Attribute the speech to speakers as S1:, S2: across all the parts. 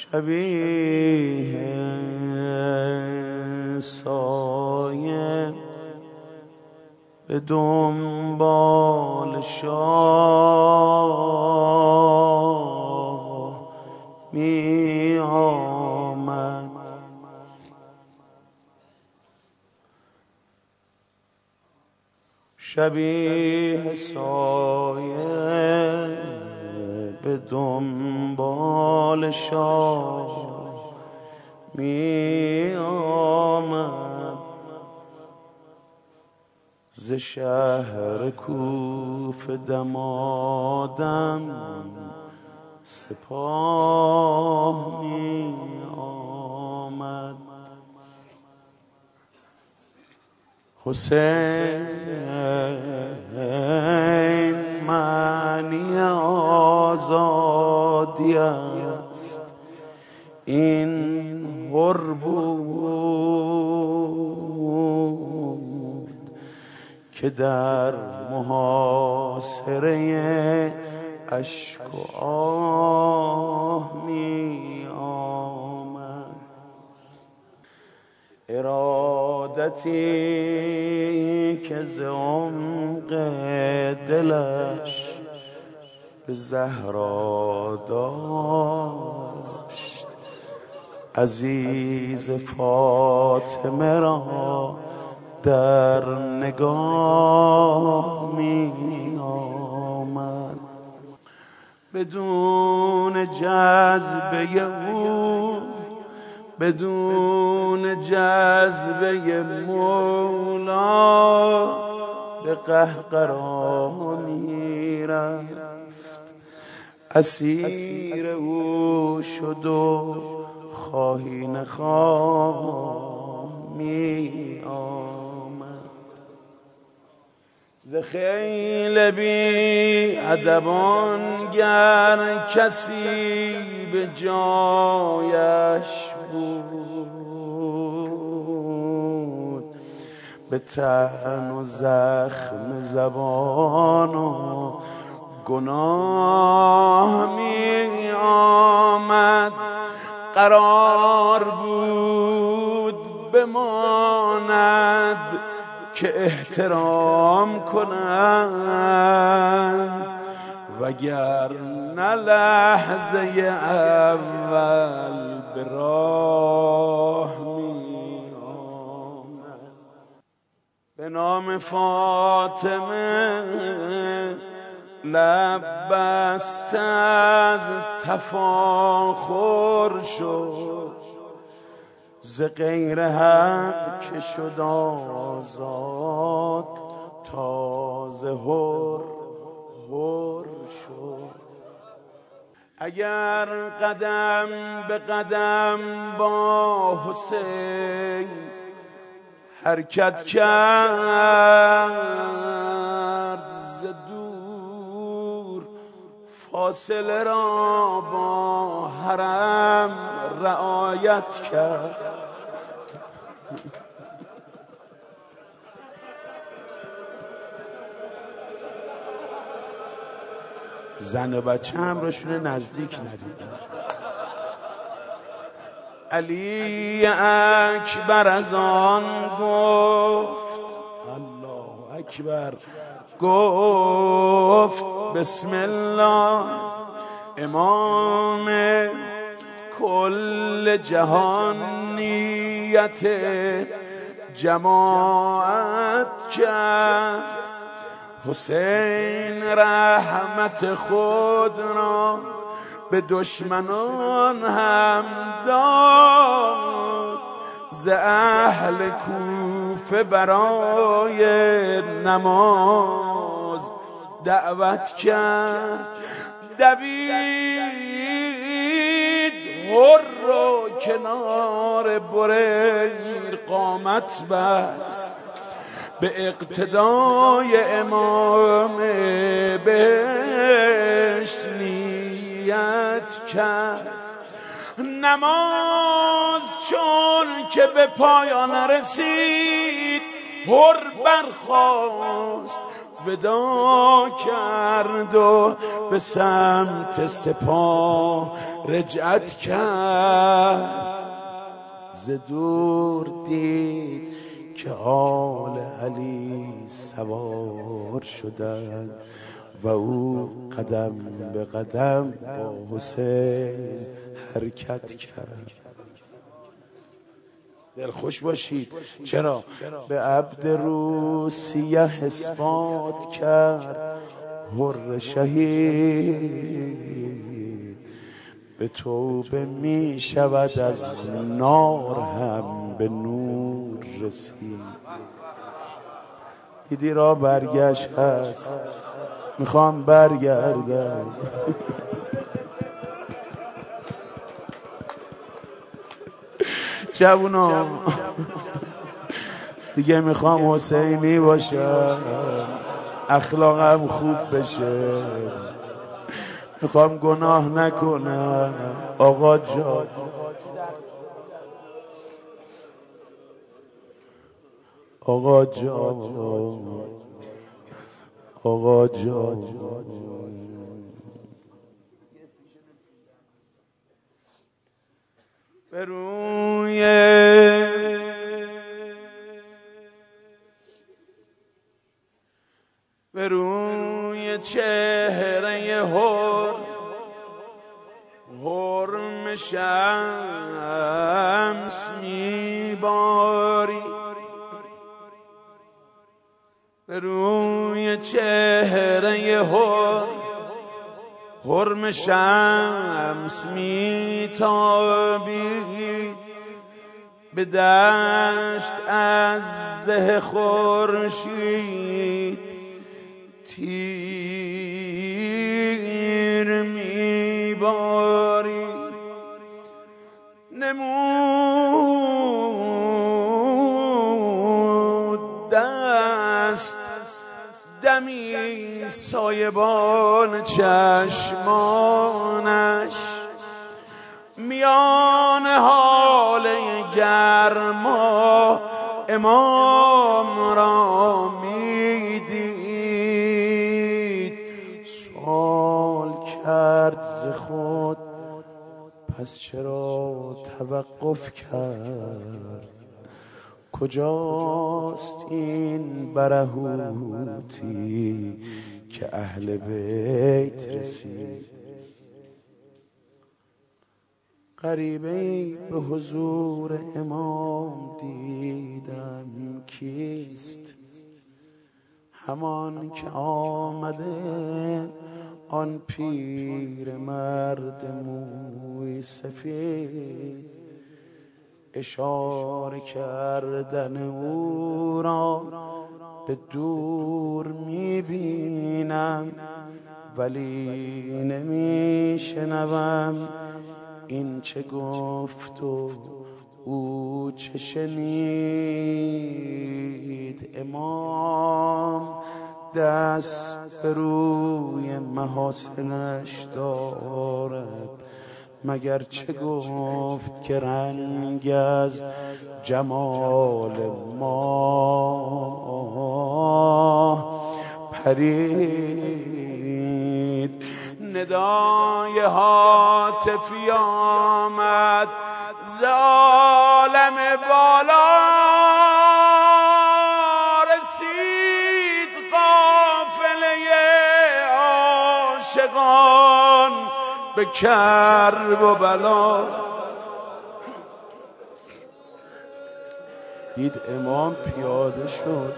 S1: شبیه سایه به دنبال شاه می آمد. شبیه سایه به دنبال شاه می آمد. ز شهر کوفه دمادم سپاه می آمد. حسین معنی آزادی است، این حر بود که در محاصره اشک و آه می آمد. ارادتی که ز عمق دلش به زهرا داشت، عزیز فاطمه را در نگاه می آمد. بدون جذبه او، بدون جذبه مولا به قهقرا می رفت. اسیر او شد و خواهی نخواه می آمد. ز خیل بی ادبان گر کسی به جایش بود، به طعن و زخم زبان و گناه می آمد. قرار بود بماند که احترام کنند، وگر نه لحظه اول به راه می آمد. به نام فاطمه لب بسته از تفاخر شد، ز غیر حق که شد آزاد تازه حر شد. اگر قدم به قدم با حسین حرکت کرد، ز دور فاصله را با حرم رعایت کرد. زن و بچه هم راشونه نزدیک ندید. علی اکبر از آن گفت، الله اکبر، گفت بسم الله، امام کل جهان نیت جماعت کرد. حسین رحمت خود را به دشمنان هم داد، ز اهل کوفه برای نماز دعوت کرد. دوید حر رو کنار بریر قامت بست، به اقتدای امام بهشت نیت کرد. نماز چون که به پایان رسید، حر برخاست ودا کرد و به سمت سپاه رجعت کرد. ز دور دید که آل علی سوار شدند و او قدم به قدم با حسین حرکت کرد. دلخوش باشید. چرا؟ به عبد روسیه اثبات کرد حر شهید. به توبه می شود از نار هم به نور رسید. دیدی را برگشت هست، میخوام برگردم. جوونا دیگه میخوام حسینی باشم، اخلاقم خوب بشه، میخوام گناه نکنم. آقا جان آقا جان آقا جان به روی چهره حرم شمس میباری. به روی چهره حرم شمس میتابی. به دشت از زه خورشید تیر میباری. نمود دست دمی سایبان چشمانش، میان حال گرما امام را میدید. سوال کرد ز خود پس چرا توقف کرد؟ کجاست این برهوتی که اهل بیت رسید؟ غریبه‌ای به حضور امام دیدم، کیست؟ همان که آمده آن پیر مرد موی سفید. اشاره کردن او را به دور میبینم، ولی نمیشنوم این چه گفت و او چه شنید. امام دست به روی محاسنش دارد، مگر چه گفت که رنگ از جمال ما پرید. ندای هاتفی آمد ز عالم بالا، رسید قافله عاشقان به کرب و بلا. دید امام پیاده شد،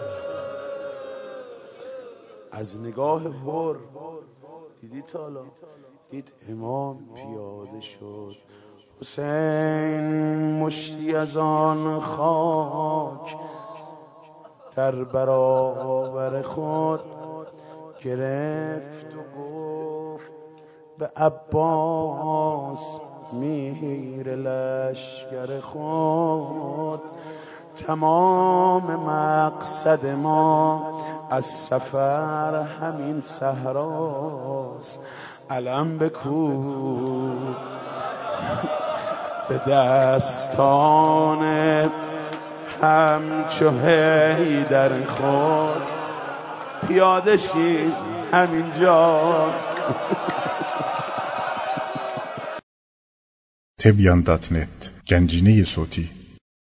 S1: از نگاه حر دیدی تالا، دید امام پیاده شد. حسین مشتی از آن خاک در برابر خود گرفت و گفت به عباس میر لشکر خود. تمام مقصد ما از سفر همین صحراست. علم بکوب به دستان همچو حیدر خود، پیاده شید همینجاست.
S2: Tebyan.net Gənciniyi صوتی